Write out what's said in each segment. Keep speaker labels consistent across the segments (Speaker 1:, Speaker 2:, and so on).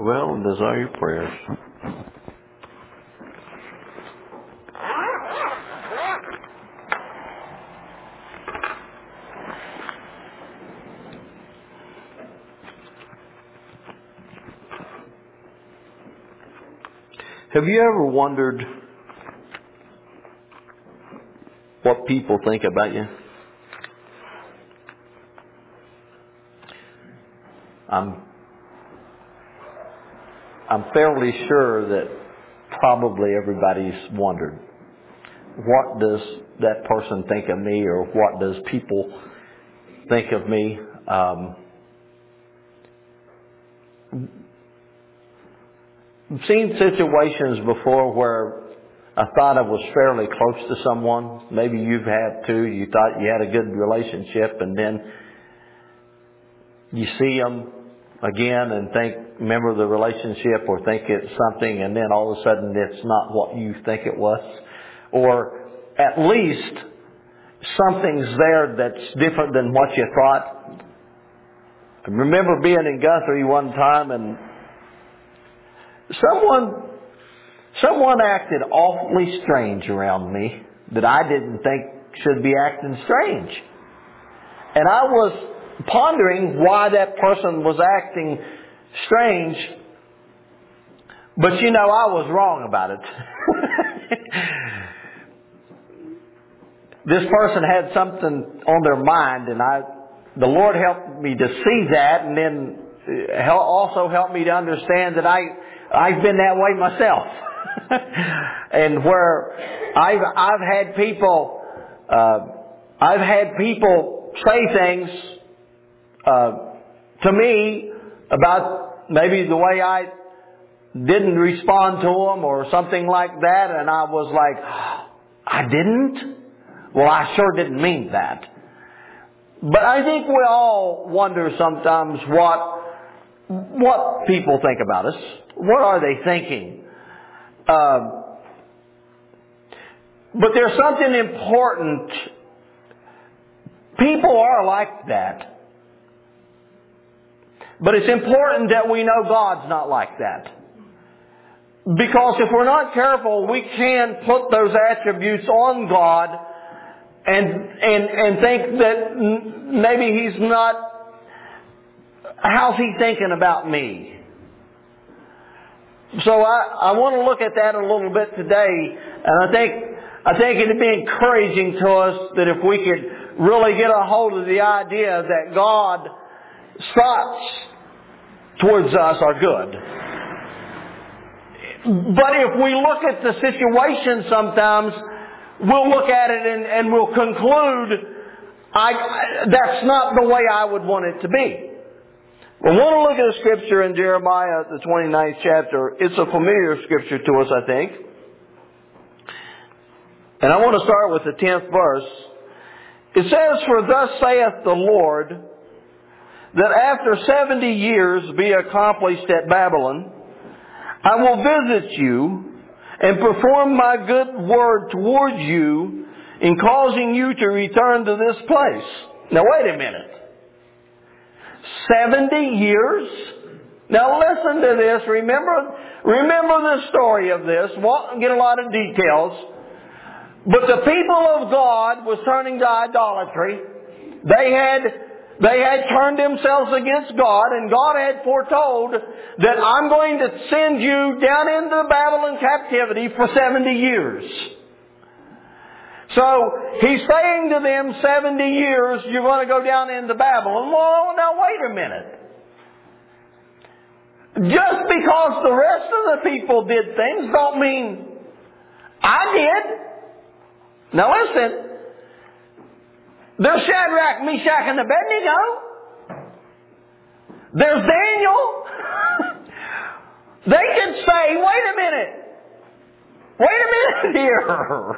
Speaker 1: Well, desire your prayers. Have you ever wondered what people think about you? I'm fairly sure that probably everybody's wondered, what does that person think of me, or what does people think of me? I've seen situations before where I thought I was fairly close to someone. Maybe you've had too. You thought you had a good relationship, and then you see them again and remember the relationship, or think it's something, and then all of a sudden it's not what you think it was. Or at least something's there that's different than what you thought. I remember being in Guthrie one time, and someone acted awfully strange around me that I didn't think should be acting strange. And I was pondering why that person was acting strange. But I was wrong about it. This person had something on their mind, and the Lord helped me to see that, and then also helped me to understand that I've been that way myself. And where I've had people say things to me about maybe the way I didn't respond to them or something like that, and I was like, I didn't? Well, I sure didn't mean that. But I think we all wonder sometimes what people think about us. What are they thinking? But there's something important. People are like that. But it's important that we know God's not like that. Because if we're not careful, we can put those attributes on God and think that maybe He's not, how's He thinking about me? So I want to look at that a little bit today, and I think it'd be encouraging to us that if we could really get a hold of the idea that God's thoughts towards us are good. But if we look at the situation sometimes, we'll look at it and we'll conclude, that's not the way I would want it to be. We want to look at a scripture in Jeremiah, the 29th chapter. It's a familiar scripture to us, I think. And I want to start with the 10th verse. It says, "For thus saith the Lord, that after 70 years be accomplished at Babylon, I will visit you and perform my good word towards you in causing you to return to this place." Now wait a minute. 70 years? Now listen to this. Remember the story of this. Won't get a lot of details. But the people of God was turning to idolatry. They had turned themselves against God, and God had foretold that I'm going to send you down into Babylon captivity for 70 years. So He's saying to them, 70 years, you're going to go down into Babylon. Well, now wait a minute. Just because the rest of the people did things don't mean I did. Now listen. There's Shadrach, Meshach, and Abednego. There's Daniel. They can say, wait a minute here.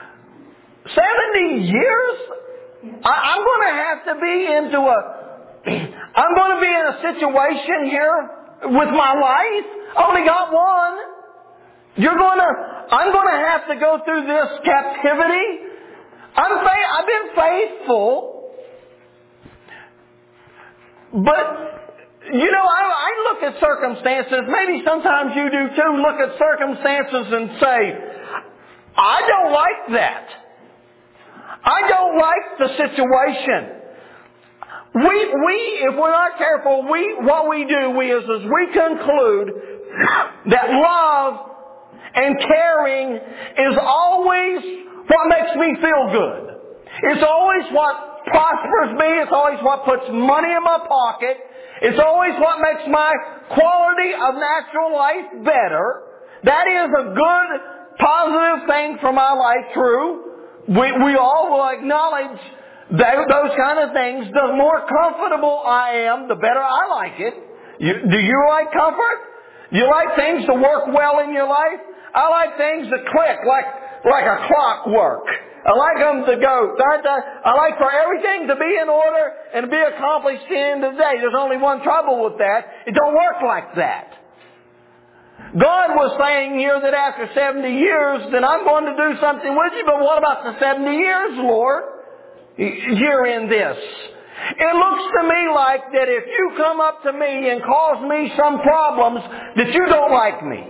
Speaker 1: 70 years? I'm going to have to be I'm going to be in a situation here with my life. I only got one. I'm going to have to go through this captivity. I've been faithful. But You know, I look at circumstances, maybe sometimes you do too, look at circumstances and say, I don't like that. I don't like the situation. If we're not careful, what we do is we conclude that love and caring is always what makes me feel good. It's always what prospers me. It's always what puts money in my pocket. It's always what makes my quality of natural life better. That is a good, positive thing for my life, true. We all will acknowledge those kind of things. The more comfortable I am, the better I like it. Do you like comfort? You like things to work well in your life? I like things to click like a clockwork. I like them to go. I like for everything to be in order and to be accomplished at the end of the day. There's only one trouble with that. It don't work like that. God was saying here that after 70 years, then I'm going to do something with you, but what about the 70 years, Lord? You're in this. It looks to me like that if you come up to me and cause me some problems, that you don't like me.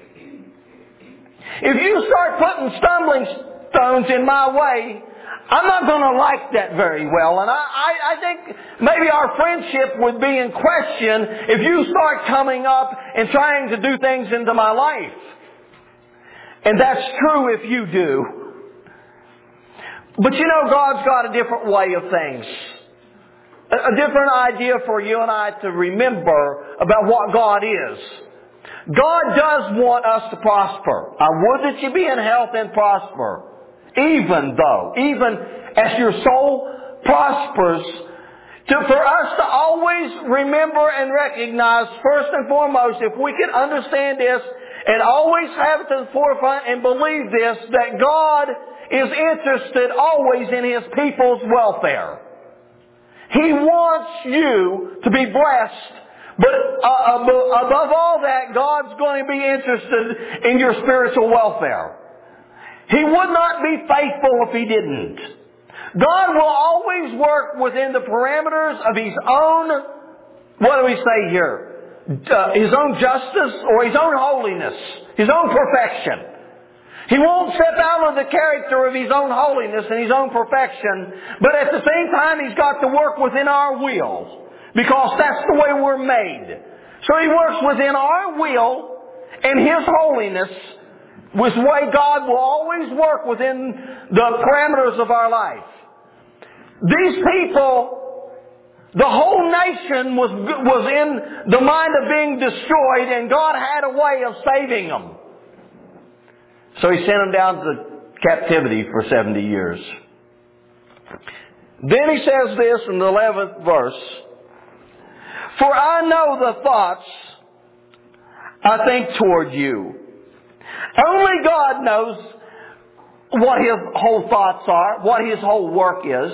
Speaker 1: If you start putting stumbling stones in my way, I'm not going to like that very well. And I think maybe our friendship would be in question if you start coming up and trying to do things into my life. And that's true if you do. But you know, God's got a different way of things. A different idea for you and I to remember about what God is. God does want us to prosper. I would that you be in health and prosper. Even as your soul prospers, for us to always remember and recognize, first and foremost, if we can understand this and always have it to the forefront and believe this, that God is interested always in His people's welfare. He wants you to be blessed. But above all that, God's going to be interested in your spiritual welfare. He would not be faithful if He didn't. God will always work within the parameters of His own, what do we say here? His own justice or His own holiness. His own perfection. He won't step out of the character of His own holiness and His own perfection, but at the same time He's got to work within our will. Because that's the way we're made. So He works within our will and His holiness, which way God will always work within the parameters of our life. These people, the whole nation was in the mind of being destroyed, and God had a way of saving them. So He sent them down to captivity for 70 years. Then He says this in the 11th verse, for I know the thoughts I think toward you. Only God knows what His whole thoughts are, what His whole work is.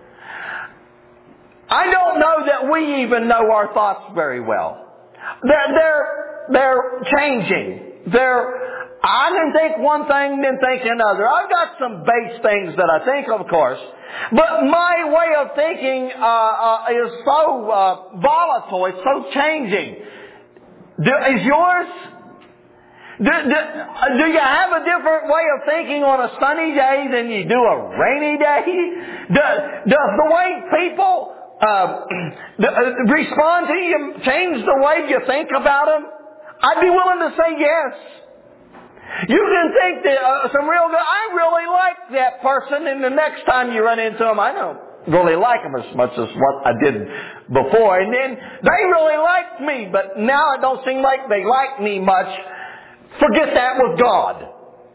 Speaker 1: I don't know that we even know our thoughts very well. They're changing. I can think one thing, then think another. I've got some base things that I think, of course. But my way of thinking is so volatile. It's so changing. Is yours? Do you have a different way of thinking on a sunny day than you do a rainy day? Does the way people respond to you change the way you think about them? I'd be willing to say yes. You can think that some real good, I really like that person, and the next time you run into them, I don't really like them as much as what I did before. And then they really liked me, but now it don't seem like they like me much. Forget that with God.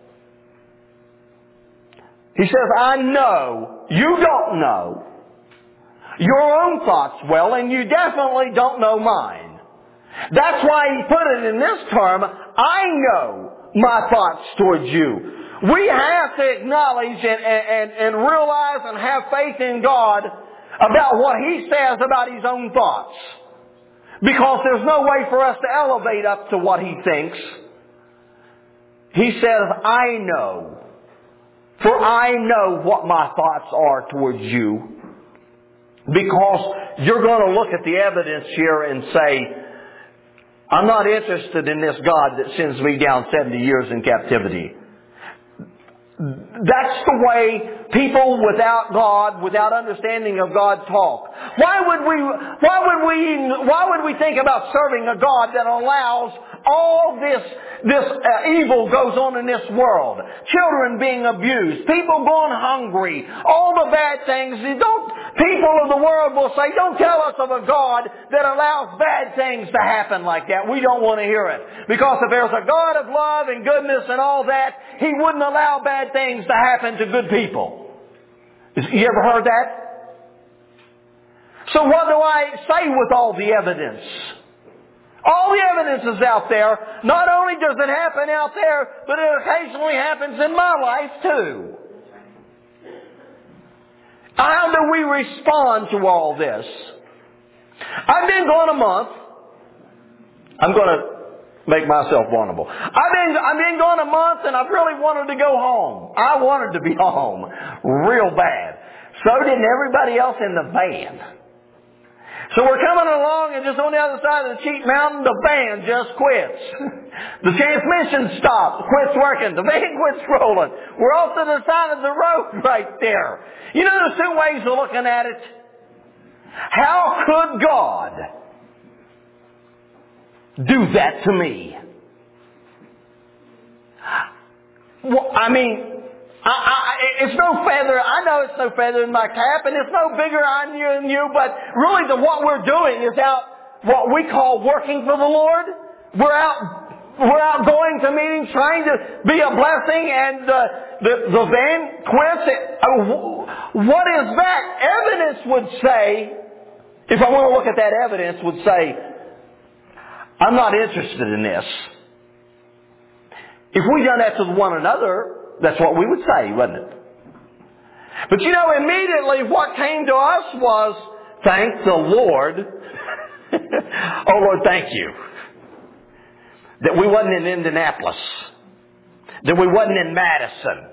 Speaker 1: He says, I know you don't know your own thoughts well, and you definitely don't know mine. That's why He put it in this term, I know my thoughts towards you. We have to acknowledge and realize and have faith in God about what He says about His own thoughts. Because there's no way for us to elevate up to what He thinks. He says, I know. For I know what my thoughts are towards you. Because you're going to look at the evidence here and say, I'm not interested in this God that sends me down 70 years in captivity. That's the way people without God, without understanding of God, talk. Why would we think about serving a God that allows all this evil goes on in this world? Children being abused, people going hungry, all the bad things. People of the world will say, don't tell us of a God that allows bad things to happen like that. We don't want to hear it. Because if there's a God of love and goodness and all that, He wouldn't allow bad things to happen to good people. You ever heard that? So what do I say with all the evidence? All the evidence is out there. Not only does it happen out there, but it occasionally happens in my life too. How do we respond to all this? I've been gone a month. I'm going to make myself vulnerable. I've been gone a month and I've really wanted to go home. I wanted to be home real bad. So did everybody else in the van. So we're coming along and just on the other side of the cheap mountain, the van just quits. The transmission stops, quits working. The van quits rolling. We're off to the side of the road right there. You know, there's two ways of looking at it. How could God do that to me? Well, I mean, it's no feather. I know it's no feather in my cap, and it's no bigger on you than you. But really, what we're doing is out what we call working for the Lord. We're out going to meetings, trying to be a blessing, and the van quits. What is that? Evidence would say, if I want to look at that evidence, would say, I'm not interested in this. If we done that to one another, that's what we would say, wouldn't it? But you know, immediately what came to us was, thank the Lord. Oh Lord, thank you. That we wasn't in Indianapolis. That we wasn't in Madison.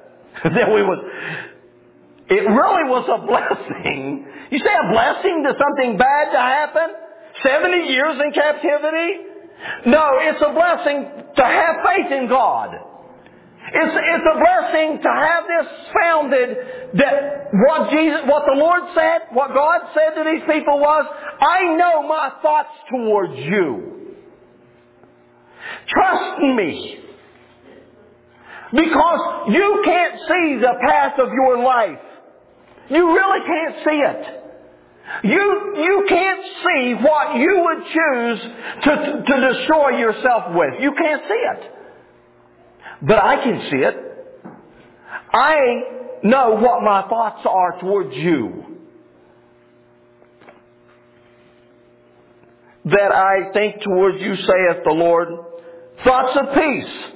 Speaker 1: It really was a blessing. You say a blessing to something bad to happen? 70 years in captivity? No, it's a blessing to have faith in God. It's a blessing to have this founded that what the Lord said, what God said to these people was, I know my thoughts towards you. Trust me. Because you can't see the path of your life. You really can't see it. You can't see what you would choose to destroy yourself with. You can't see it. But I can see it. I know what my thoughts are towards you. That I think towards you, saith the Lord, thoughts of peace.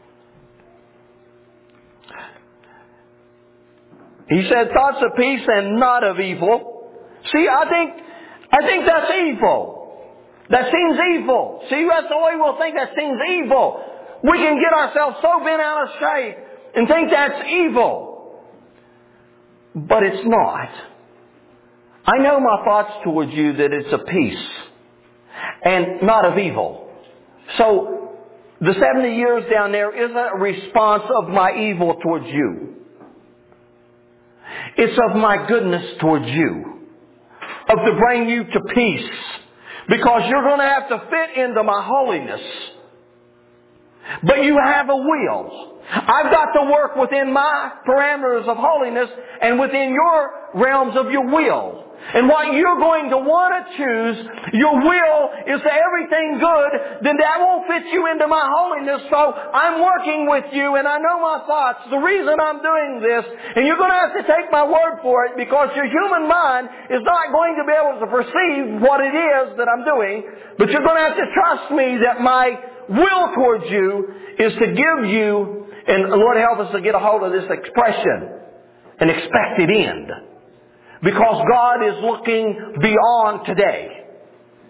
Speaker 1: He said thoughts of peace and not of evil. See, I think that's evil. That seems evil. See, that's the way we'll think that seems evil. We can get ourselves so bent out of shape and think that's evil. But it's not. I know my thoughts towards you that it's of peace and not of evil. So the 70 years down there isn't a response of my evil towards you. It's of my goodness towards you. Of to bring you to peace. Because you're going to have to fit into my holiness. But you have a will. I've got to work within my parameters of holiness and within your realms of your will. And what you're going to want to choose, your will is to everything good, then that won't fit you into my holiness. So I'm working with you and I know my thoughts. The reason I'm doing this, and you're going to have to take my word for it because your human mind is not going to be able to perceive what it is that I'm doing. But you're going to have to trust me that my will towards you is to give you, and Lord help us to get a hold of this expression, an expected end. Because God is looking beyond today.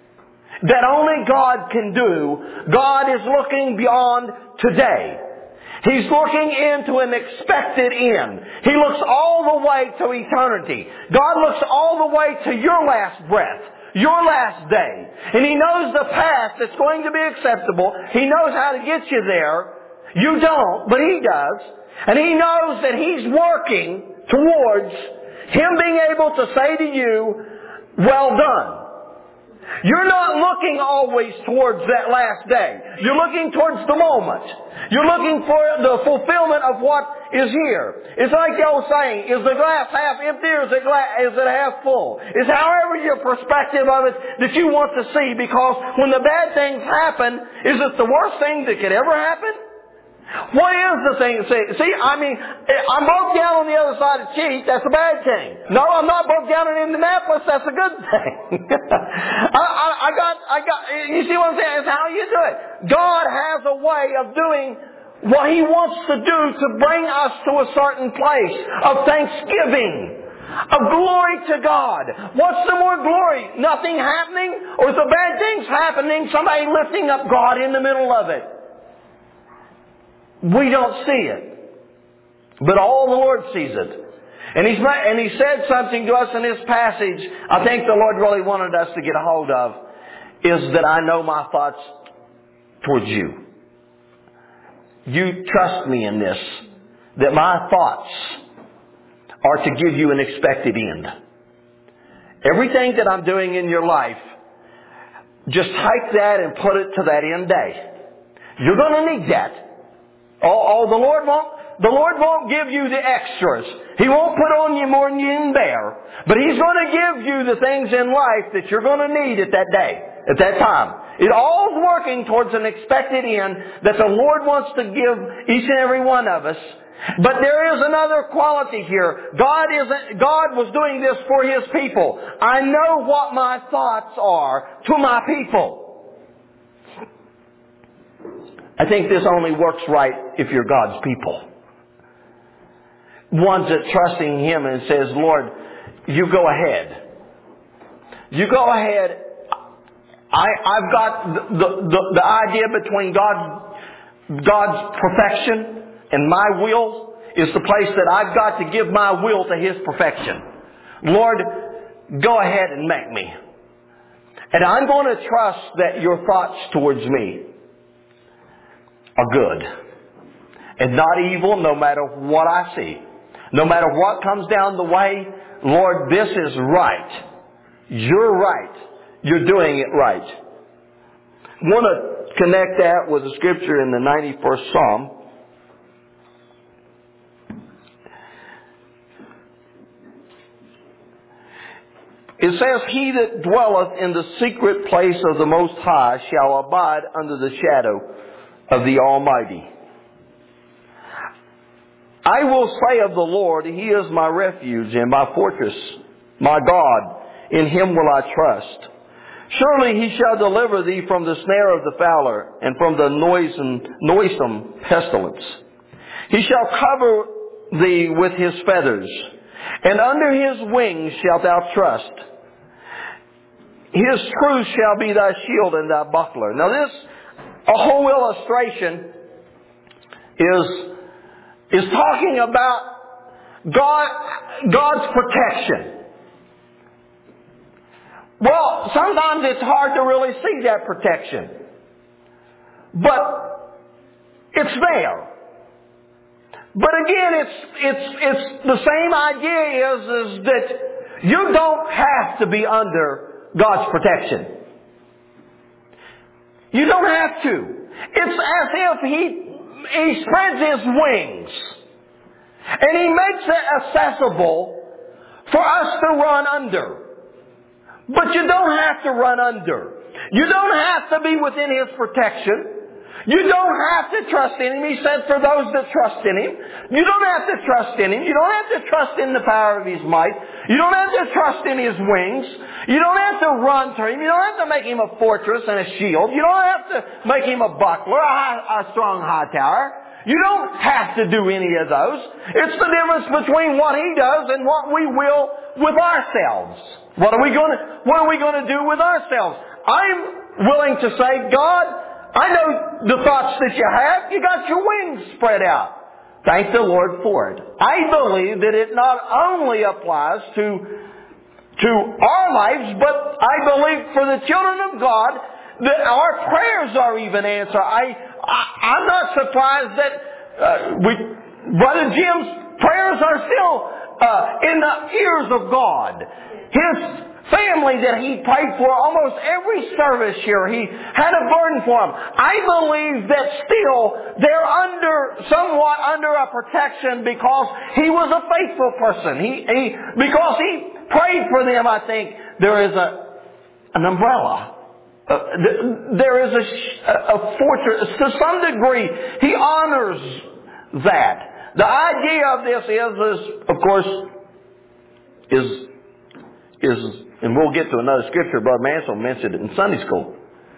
Speaker 1: That only God can do. God is looking beyond today. He's looking into an expected end. He looks all the way to eternity. God looks all the way to your last breath, your last day. And He knows the path that's going to be acceptable. He knows how to get you there. You don't, but He does. And He knows that He's working towards Him being able to say to you, well done. You're not looking always towards that last day. You're looking towards the moment. You're looking for the fulfillment of what is here. It's like the old saying, is the glass half empty or is it half full? It's however your perspective of it that you want to see, because when the bad things happen, is it the worst thing that could ever happen? What is the thing? See, I'm broke down on the other side of Cheat. That's a bad thing. No, I'm not broke down in Indianapolis. That's a good thing. You see what I'm saying? It's how you do it. God has a way of doing what He wants to do to bring us to a certain place of thanksgiving, of glory to God. What's the more glory? Nothing happening? Or is the bad things happening, somebody lifting up God in the middle of it? We don't see it. But all the Lord sees it. And He said something to us in this passage I think the Lord really wanted us to get a hold of, is that I know my thoughts towards you. You trust me in this, that my thoughts are to give you an expected end. Everything that I'm doing in your life, just take that and put it to that end day. You're going to need that. The Lord won't give you the extras. He won't put on you more than you can bear. But He's going to give you the things in life that you're going to need at that day, at that time. It all's working towards an expected end that the Lord wants to give each and every one of us. But there is another quality here. God was doing this for His people. I know what my thoughts are to my people. I think this only works right if you're God's people. Ones that trusting Him and says, Lord, you go ahead. You go ahead. I've got the idea between God's perfection and my will is the place that I've got to give my will to His perfection. Lord, go ahead and make me. And I'm going to trust that your thoughts towards me are good and not evil, no matter what I see. No matter what comes down the way, Lord, this is right. You're right. You're doing it right. I want to connect that with a scripture in the 91st Psalm. It says, He that dwelleth in the secret place of the Most High shall abide under the shadow of the Almighty. I will say of the Lord, He is my refuge and my fortress, my God, in Him will I trust. Surely He shall deliver thee from the snare of the fowler and from the noisome pestilence. He shall cover thee with His feathers, and under His wings shalt thou trust. His truth shall be thy shield and thy buckler. Now this, a whole illustration is talking about God's protection. Well, sometimes it's hard to really see that protection. But it's there. But again, it's the same idea is that you don't have to be under God's protection. You don't have to. It's as if He spreads His wings and He makes it accessible for us to run under. But you don't have to run under. You don't have to be within His protection. You don't have to trust in Him. He said for those that trust in Him. You don't have to trust in Him. You don't have to trust in the power of His might. You don't have to trust in His wings. You don't have to run to Him. You don't have to make Him a fortress and a shield. You don't have to make Him a buckler, a strong high tower. You don't have to do any of those. It's the difference between what He does and what we will with ourselves. What are we going to do with ourselves? I'm willing to say, God, I know the thoughts that you have. You got your wings spread out. Thank the Lord for it. I believe that it not only applies to our lives, but I believe for the children of God that our prayers are even answered. I'm not surprised that Brother Jim's prayers are still in the ears of God. His family that he prayed for almost every service here, he had a burden for them. I believe that still they're somewhat under a protection because he was a faithful person. Because he prayed for them, I think there is an umbrella. There is a fortress. To some degree, he honors that. The idea of this is of course, and we'll get to another scripture, Brother Mansell mentioned it in Sunday school.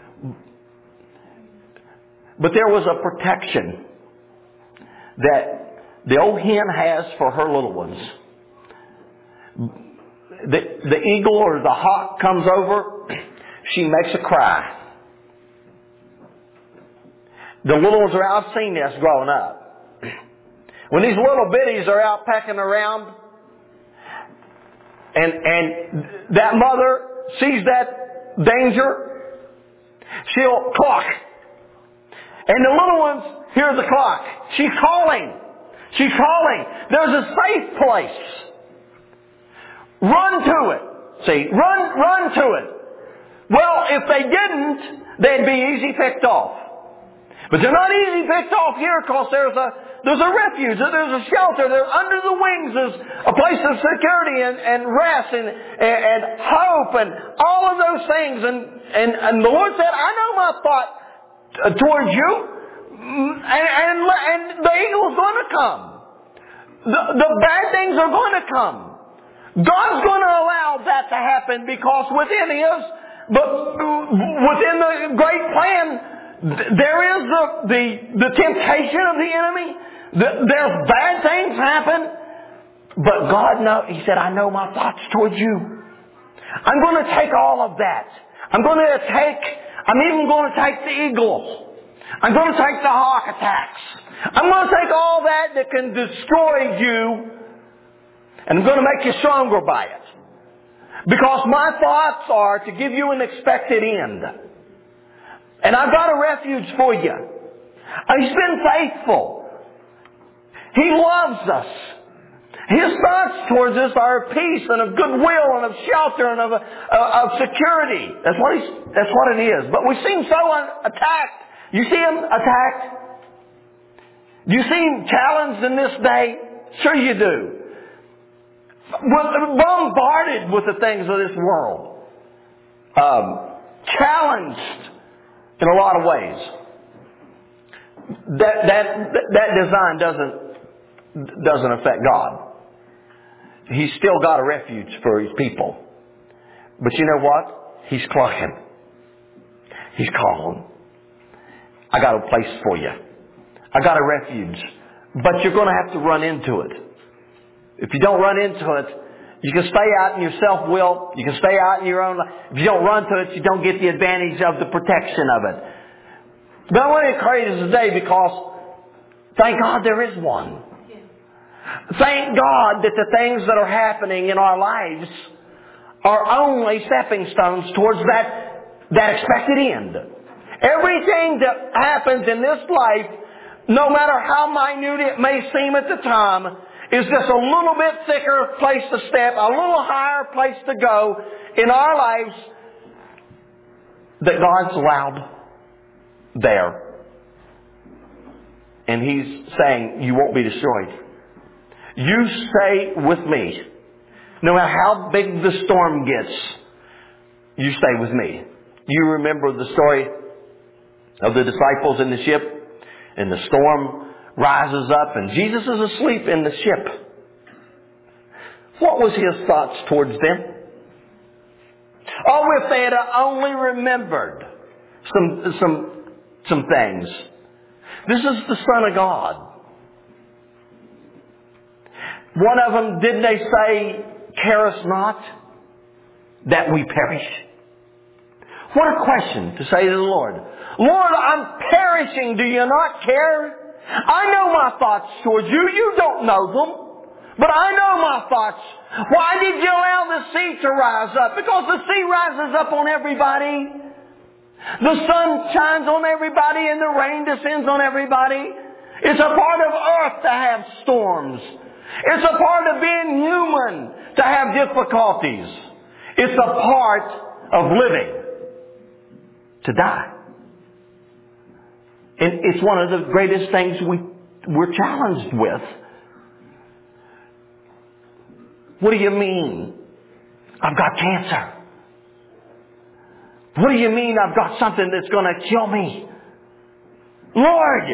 Speaker 1: But there was a protection that the old hen has for her little ones. The eagle or the hawk comes over, she makes a cry. The little ones are out. I've seen this growing up. When these little bitties are out pecking around, and that mother sees that danger, she'll cluck. And the little ones hear the cluck. She's calling. She's calling. There's a safe place. Run to it. See, run to it. Well, if they didn't, they'd be easy picked off. But they're not easy picked off here because there's a refuge, there's a shelter, there's under the wings, there's a place of security and rest and hope and all of those things. And the Lord said, I know my thought towards you, and the eagle's going to come. The bad things are going to come. God's going to allow that to happen because within the great plan, there is the temptation of the enemy. There's bad things happen. But God knows. He said, I know my thoughts towards you. I'm going to take all of that. I'm even going to take the eagle. I'm going to take the hawk attacks. I'm going to take all that can destroy you. And I'm going to make you stronger by it. Because my thoughts are to give you an expected end. And I've got a refuge for you. And He's been faithful. He loves us. His thoughts towards us are of peace and of goodwill and of shelter and of security. That's what it is. But we seem so attacked. You see Him attacked? Do you see Him challenged in this day? Sure you do. We're bombarded with the things of this world. Challenged in a lot of ways. That design doesn't affect God. He's still got a refuge for His people. But you know what? He's clucking. He's calling. I got a place for you. I got a refuge. But you're going to have to run into it. If you don't run into it, you can stay out in your self-will. You can stay out in your own life. If you don't run to it, you don't get the advantage of the protection of it. But I want to encourage you today because thank God there is one. Thank God that the things that are happening in our lives are only stepping stones towards that expected end. Everything that happens in this life, no matter how minute it may seem at the time, is just a little bit thicker place to step, a little higher place to go in our lives that God's allowed there. And He's saying, you won't be destroyed. You stay with me. No matter how big the storm gets, you stay with me. You remember the story of the disciples in the ship, and the storm rises up, and Jesus is asleep in the ship. What was His thoughts towards them? Oh, if they had only remembered some things. This is the Son of God. One of them, didn't they say, care us not that we perish? What a question to say to the Lord. Lord, I'm perishing. Do you not care? I know my thoughts towards you. You don't know them. But I know my thoughts. Why did you allow the sea to rise up? Because the sea rises up on everybody. The sun shines on everybody and the rain descends on everybody. It's a part of earth to have storms. It's a part of being human to have difficulties. It's a part of living to die. And it's one of the greatest things we're challenged with. What do you mean? I've got cancer. What do you mean I've got something that's going to kill me? Lord!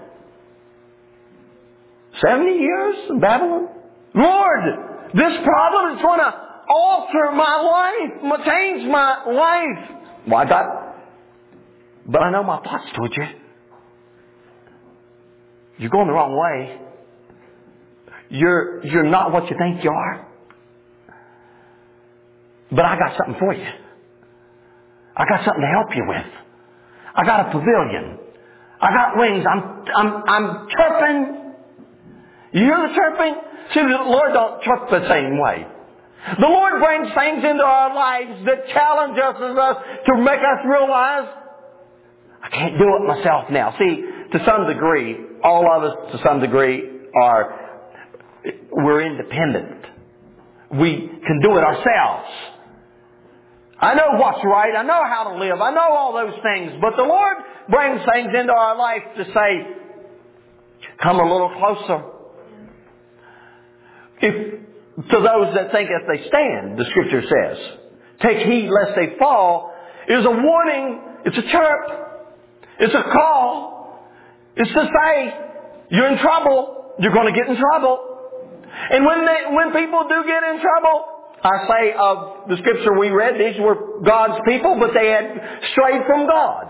Speaker 1: 70 years in Babylon? Lord! This problem is going to alter my life, change my life. Well, but I know my thoughts towards you. You're going the wrong way. You're not what you think you are. But I got something for you. I got something to help you with. I got a pavilion. I got wings. I'm chirping. You hear the chirping? See, the Lord don't chirp the same way. The Lord brings things into our lives that challenge us to make us realize, I can't do it myself now. See, to some degree, all of us to some degree we're independent. We can do it ourselves. I know what's right. I know how to live. I know all those things. But the Lord brings things into our life to say, come a little closer. To those that think if they stand, the Scripture says, take heed lest they fall, is a warning. It's a chirp. It's a call. It's to say, you're in trouble. You're going to get in trouble. And when people do get in trouble, I say of the Scripture we read, these were God's people, but they had strayed from God.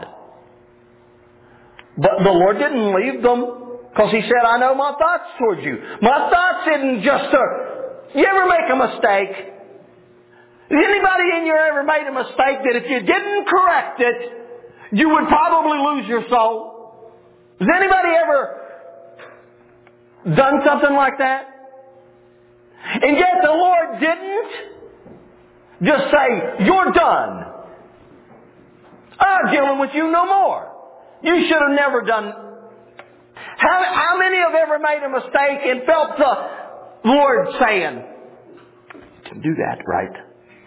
Speaker 1: But the Lord didn't leave them, because He said, I know my thoughts towards you. My thoughts isn't just you ever make a mistake? Has anybody in here ever made a mistake that if you didn't correct it, you would probably lose your soul? Has anybody ever done something like that? And yet the Lord didn't just say, you're done. I'm dealing with you no more. You should have never done. How many have ever made a mistake and felt the Lord saying, you can do that, right?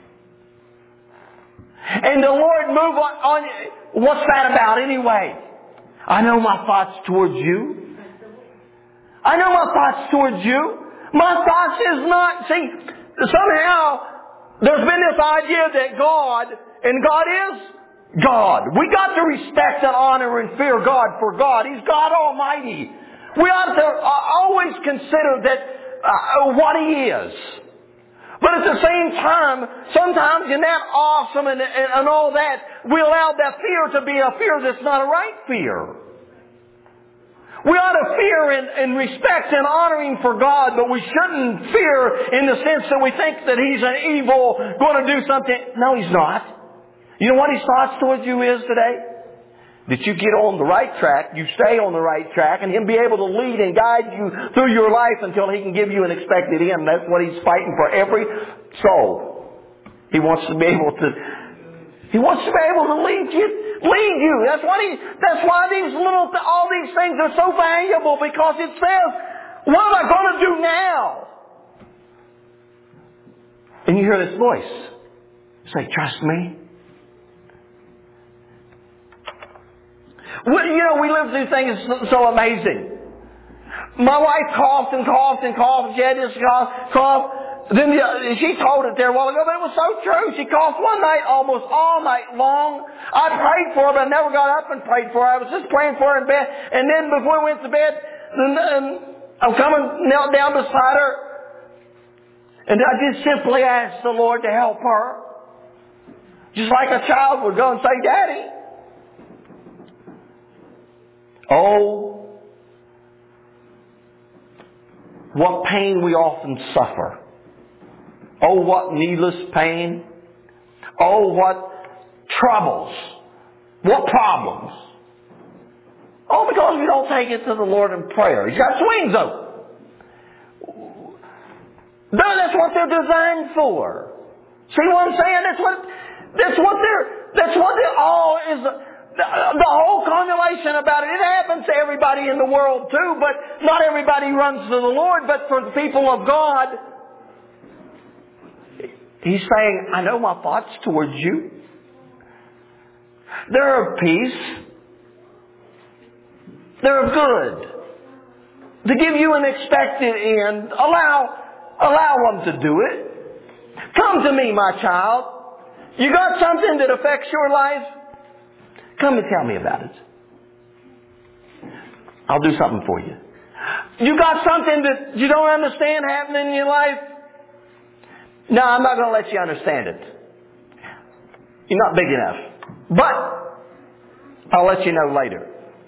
Speaker 1: And the Lord move on. What's that about anyway? I know my thoughts towards you. I know my thoughts towards you. My thoughts is not, see, somehow there's been this idea that God is God. We got to respect and honor and fear God for God. He's God Almighty. We ought to always consider that what He is. But at the same time, sometimes in that awesome and all that, we allow that fear to be a fear that's not a right fear. We ought to fear and respect and honor Him for God, but we shouldn't fear in the sense that we think that He's an evil, going to do something. No, He's not. You know what His thoughts towards you is today? That you get on the right track, you stay on the right track, and Him be able to lead and guide you through your life until He can give you an expected end. That's what He's fighting for every soul. He wants to be able to lead you. That's why all these things are so valuable, because it says, what am I going to do now? And you hear this voice say, trust me. We live through things so amazing. My wife coughed and coughed and coughed. She had this cough. Then she told it there a while ago, but it was so true. She coughed one night almost all night long. I prayed for her, but I never got up and prayed for her. I was just praying for her in bed. And then before we went to bed, I'm knelt down beside her. And I just simply asked the Lord to help her. Just like a child would go and say, Daddy. Oh, what pain we often suffer. Oh, what needless pain. Oh, what troubles? What problems? Oh, because we don't take it to the Lord in prayer. He's got swings open. No, that's what they're designed for. See what I'm saying? That's what they're all is. The whole conversation about it. It happens to everybody in the world too, but not everybody runs to the Lord. But for the people of God, He's saying, I know my thoughts towards you. They're of peace. They're of good. To give you an expected end, allow them to do it. Come to me, my child. You got something that affects your life? Come and tell me about it. I'll do something for you. You got something that you don't understand happening in your life? No, I'm not going to let you understand it. You're not big enough. But I'll let you know later.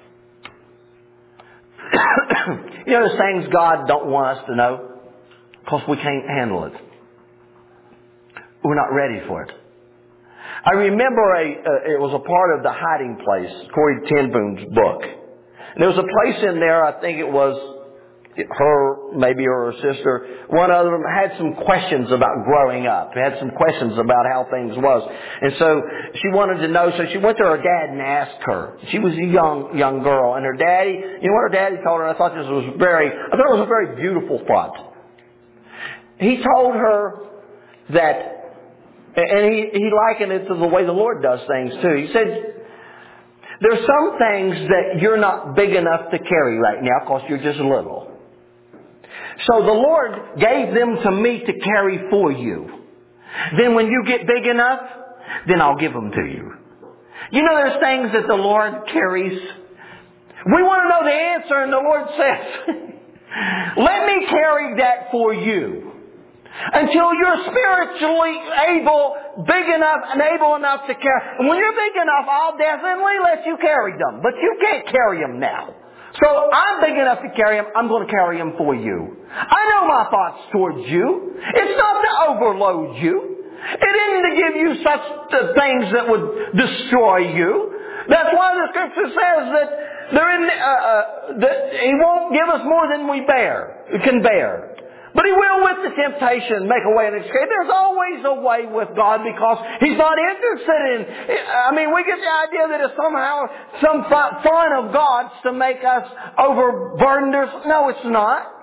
Speaker 1: You know, there's things God don't want us to know because we can't handle it. We're not ready for it. I remember it was a part of The Hiding Place, Corrie ten Boom's book. And there was a place in there, I think it was her, maybe her sister, one of them had some questions about growing up. Had some questions about how things was. And so she wanted to know, so she went to her dad and asked her. She was a young girl. And her daddy, you know what her daddy told her? I thought it was a very beautiful thought. He told her that, and he likened it to the way the Lord does things too. He said, there's some things that you're not big enough to carry right now because you're just little. So the Lord gave them to me to carry for you. Then when you get big enough, then I'll give them to you. You know there's things that the Lord carries. We want to know the answer, and the Lord says, let me carry that for you. Until you're spiritually big enough and able enough to carry. And when you're big enough, I'll definitely let you carry them. But you can't carry them now. So I'm big enough to carry them. I'm going to carry them for you. I know my thoughts towards you. It's not to overload you. It isn't to give you such things that would destroy you. That's why the Scripture says that He won't give us more than we can bear. But He will with the temptation make a way of escape. There's always a way with God because He's not interested in... we get the idea that it's somehow some fun of God's to make us overburdened. No, it's not.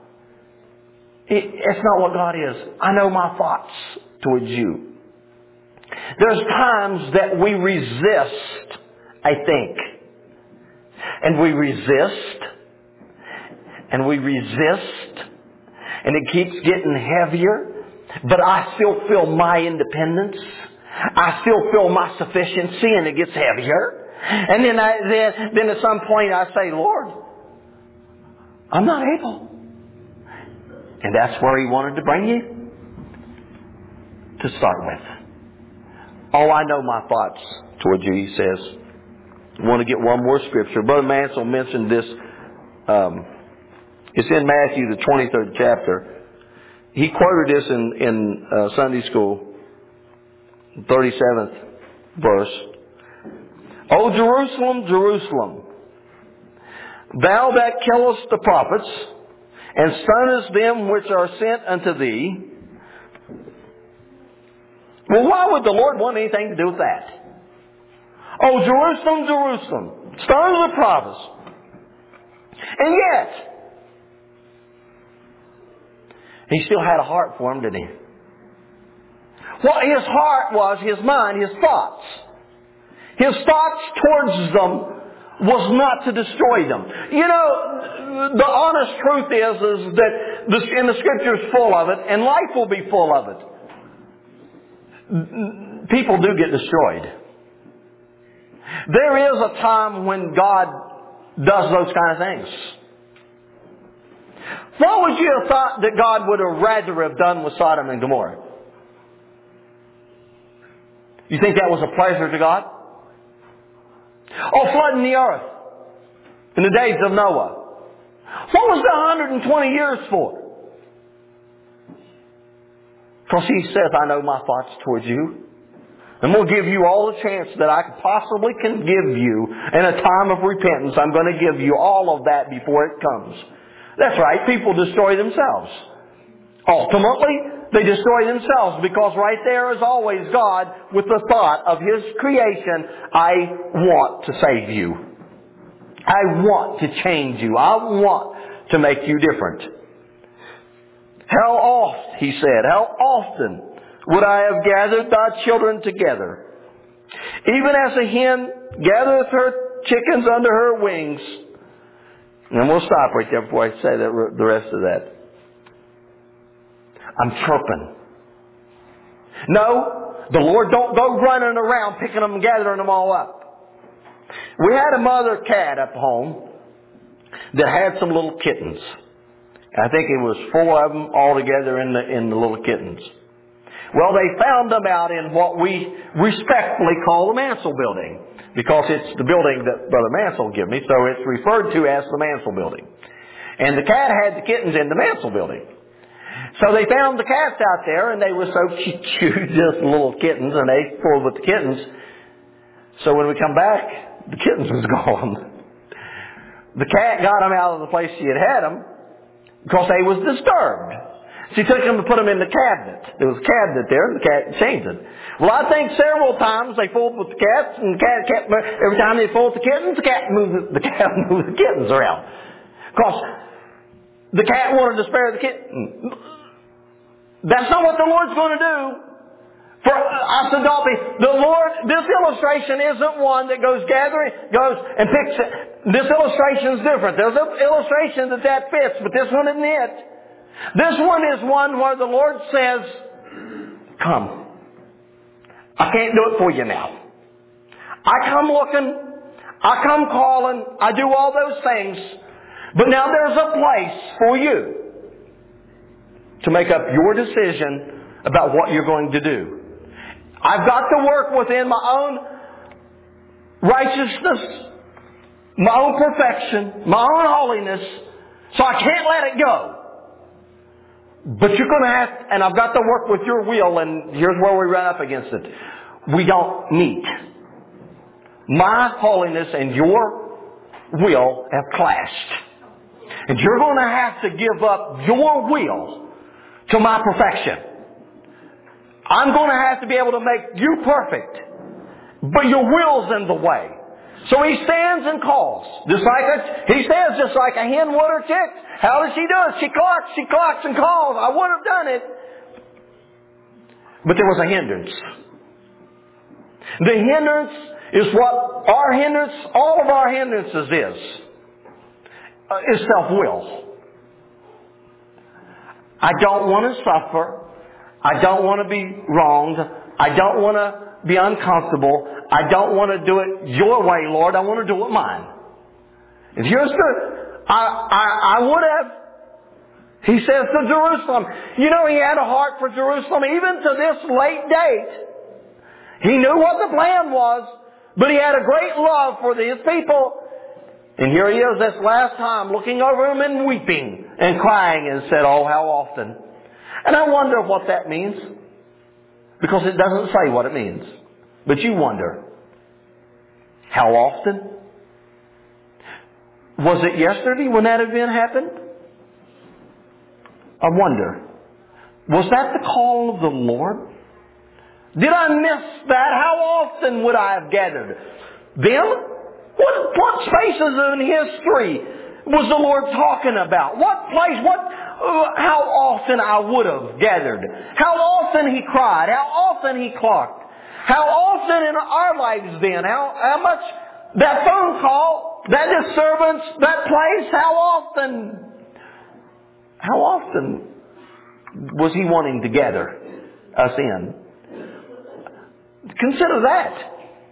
Speaker 1: It's not what God is. I know my thoughts towards you. There's times that we resist, I think. And we resist. And we resist. And it keeps getting heavier. But I still feel my independence. I still feel my sufficiency, and it gets heavier. And then at some point I say, Lord, I'm not able. And that's where He wanted to bring you to start with. Oh, I know my thoughts towards you, He says. I want to get one more scripture. Brother Mansell mentioned this. It's in Matthew, the 23rd chapter. He quoted this in Sunday school, 37th verse. O Jerusalem, Jerusalem, thou that killest the prophets, and stonest them which are sent unto thee. Well, why would the Lord want anything to do with that? O Jerusalem, Jerusalem, stones the prophets. And yet, He still had a heart for them, didn't He? What His heart was, His mind, His thoughts. His thoughts towards them was not to destroy them. You know, the honest truth is that and the Scripture's full of it, and life will be full of it. People do get destroyed. There is a time when God does those kind of things. What would you have thought that God would have rather have done with Sodom and Gomorrah? You think that was a pleasure to God? Oh, flooding the earth in the days of Noah. What was the 120 years for? Because He says, I know my thoughts towards you. I'm going to give you all the chance that I possibly can give you in a time of repentance. I'm going to give you all of that before it comes. That's right. People destroy themselves. Ultimately, they destroy themselves because right there is always God with the thought of His creation. I want to save you. I want to change you. I want to make you different. How oft, He said, how often would I have gathered thy children together, even as a hen gathereth her chickens under her wings. And we'll stop right there before I say the rest of that. I'm chirping. No, the Lord don't go running around picking them and gathering them all up. We had a mother cat up home that had some little kittens. I think it was 4 of them all together in the little kittens. Well, they found them out in what we respectfully call the Mansell Building, because it's the building that Brother Mansell gave me, so it's referred to as the Mansell Building. And the cat had the kittens in the Mansell Building. So they found the cats out there, and they were so cute, just little kittens, and they pulled with the kittens. So when we come back, the kittens was gone. The cat got them out of the place she had them because they was disturbed. She took them and put them in the cabinet. There was a cabinet there, and the cat changed it. Well, I think several times they fooled with the cats, and the cat kept, every time they fooled with the kittens, the cat moved the kittens around. Because the cat wanted to spare the kitten. That's not what the Lord's going to do. For I said, the Lord, this illustration isn't one that goes and picks it. This illustration is different. There's an illustration that fits, but this one isn't it. This one is one where the Lord says, come. I can't do it for you now. I come looking. I come calling. I do all those things. But now there's a place for you to make up your decision about what you're going to do. I've got to work within my own righteousness, my own perfection, my own holiness, so I can't let it go. But you're going to have, and I've got to work with your will, and here's where we run up against it. We don't meet. My holiness and your will have clashed. And you're going to have to give up your will to my perfection. I'm going to have to be able to make you perfect, but your will's in the way. So He stands and calls. He stands just like a hen would her chicks. How does she do it? She clucks and calls. I would have done it. But there was a hindrance. The hindrance is what our hindrance, all of our hindrances is self-will. I don't want to suffer. I don't want to be wronged. I don't want to be uncomfortable. I don't want to do it your way, Lord. I want to do it mine. If you're I would have. He says to Jerusalem. You know, He had a heart for Jerusalem even to this late date. He knew what the plan was, but He had a great love for these people. And here He is this last time looking over them and weeping and crying and said, oh, how often. And I wonder what that means. Because it doesn't say what it means. But you wonder. How often? Was it yesterday when that event happened? I wonder. Was that the call of the Lord? Did I miss that? How often would I have gathered them? What spaces in history was the Lord talking about? What place? How often I would have gathered? How often He cried? How often He clocked? How often in our lives then? How much that phone call, that disturbance, that place? How often was He wanting to gather us in? Consider that.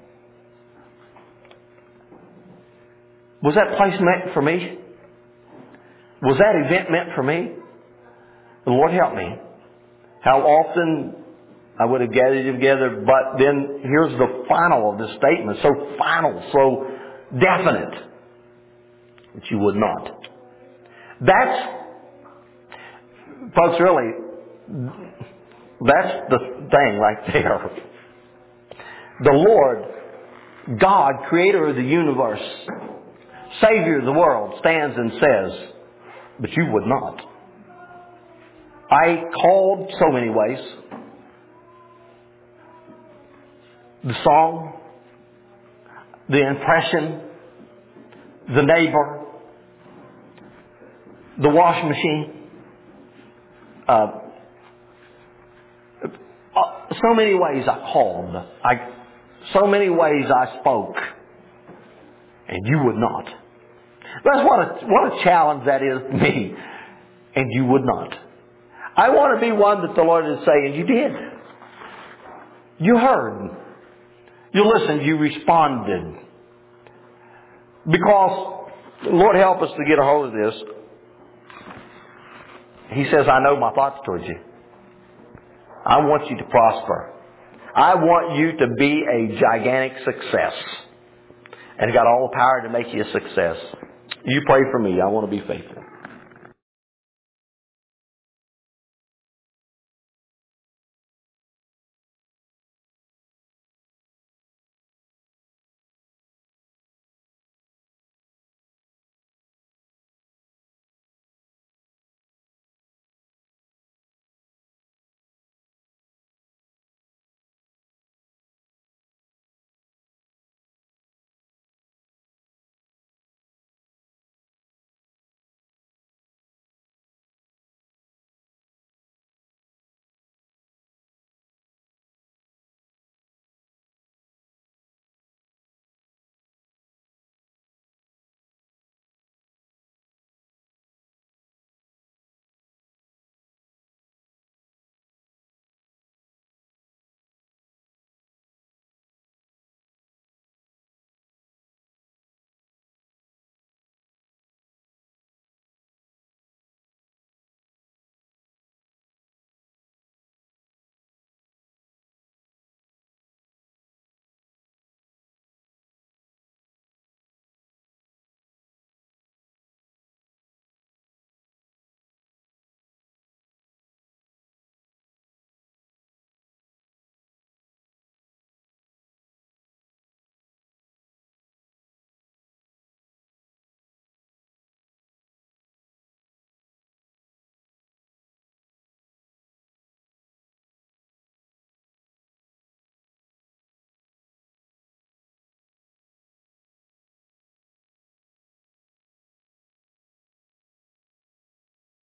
Speaker 1: Was that place meant for me? Was that event meant for me? The Lord help me. How often I would have gathered you together, but then here's the final of this statement. So final, so definite. That you would not. That's, folks, really, that's the thing right there. The Lord, God, creator of the universe, Savior of the world, stands and says, but you would not. I called so many ways. The song, the impression, the neighbor, the washing machine. So many ways I called. So many ways I spoke. And you would not. That's what a challenge that is to me. And you would not. I want to be one that the Lord is saying, you did. You heard. You listened. You responded. Because, Lord help us to get a hold of this. He says, I know my thoughts towards you. I want you to prosper. I want you to be a gigantic success. And got all the power to make you a success. You pray for me. I want to be faithful.